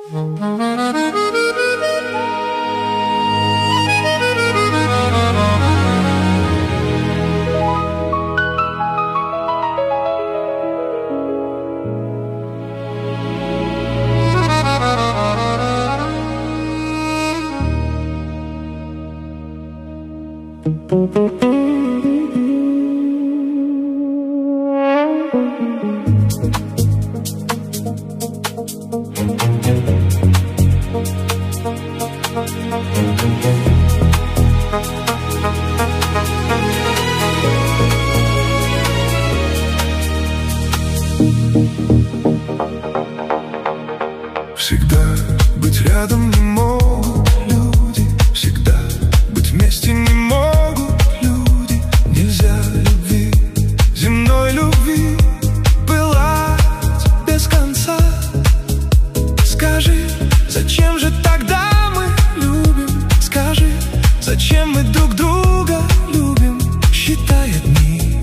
Всегда быть рядом не могут люди, всегда быть вместе не могут люди. Нельзя любви, земной любви, пылать без конца. Скажи, зачем же тогда мы любим? Скажи, зачем мы друг друга любим? Считая дни,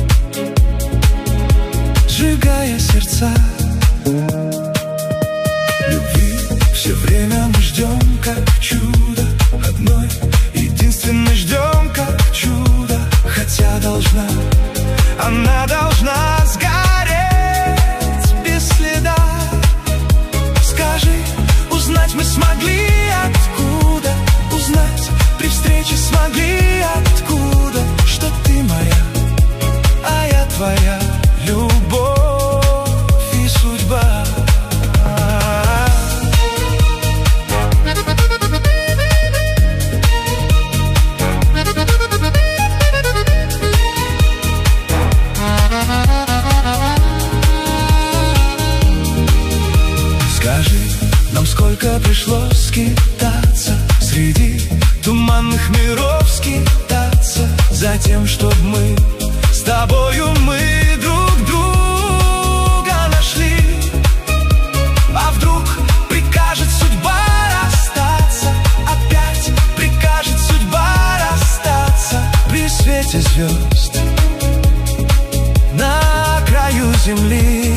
сжигая сердца. Все время мы ждем, как чудо, одной единственной ждем, как чудо. Хотя должна, она должна сгореть без следа. Скажи, узнать мы смогли откуда? Узнать при встрече смогли откуда? Что ты моя, а я твоя, любовь и судьба. Сколько пришлось скитаться среди туманных миров, скитаться за тем, чтоб мы с тобою мы друг друга нашли. А вдруг прикажет судьба расстаться, опять прикажет судьба расстаться при свете звезд на краю земли.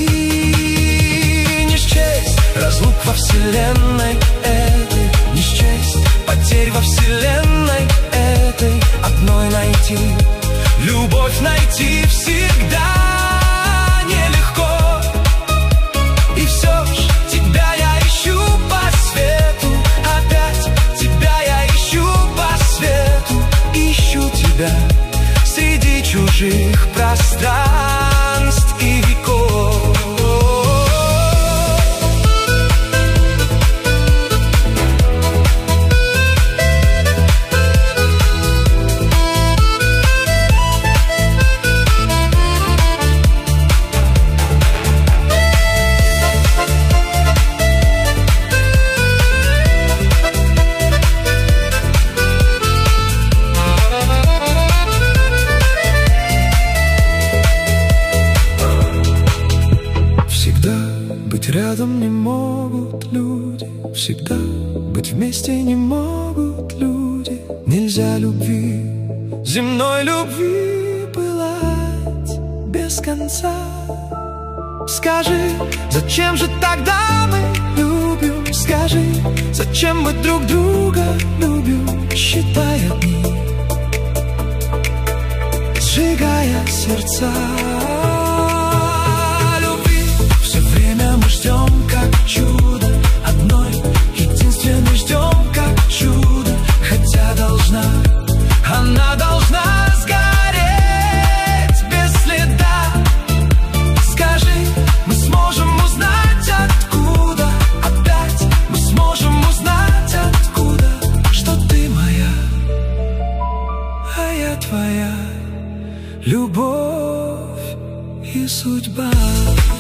Разлук во вселенной этой не счесть, потерь во вселенной этой одной найти. Любовь найти всегда нелегко. И все ж тебя я ищу по свету, опять тебя я ищу по свету. Ищу тебя среди чужих пространств и веков. Рядом не могут люди, всегда быть вместе не могут люди. Нельзя любви, земной любви, пылать без конца. Скажи, зачем же тогда мы любим? Скажи, зачем мы друг друга любим? Считая дни, сжигая сердца. Мы ждем, как чудо, одной единственной ждем, как чудо. Хотя должна, она должна сгореть без следа. Скажи, мы сможем узнать откуда? Опять мы сможем узнать откуда? Что ты моя, а я твоя, любовь и судьба.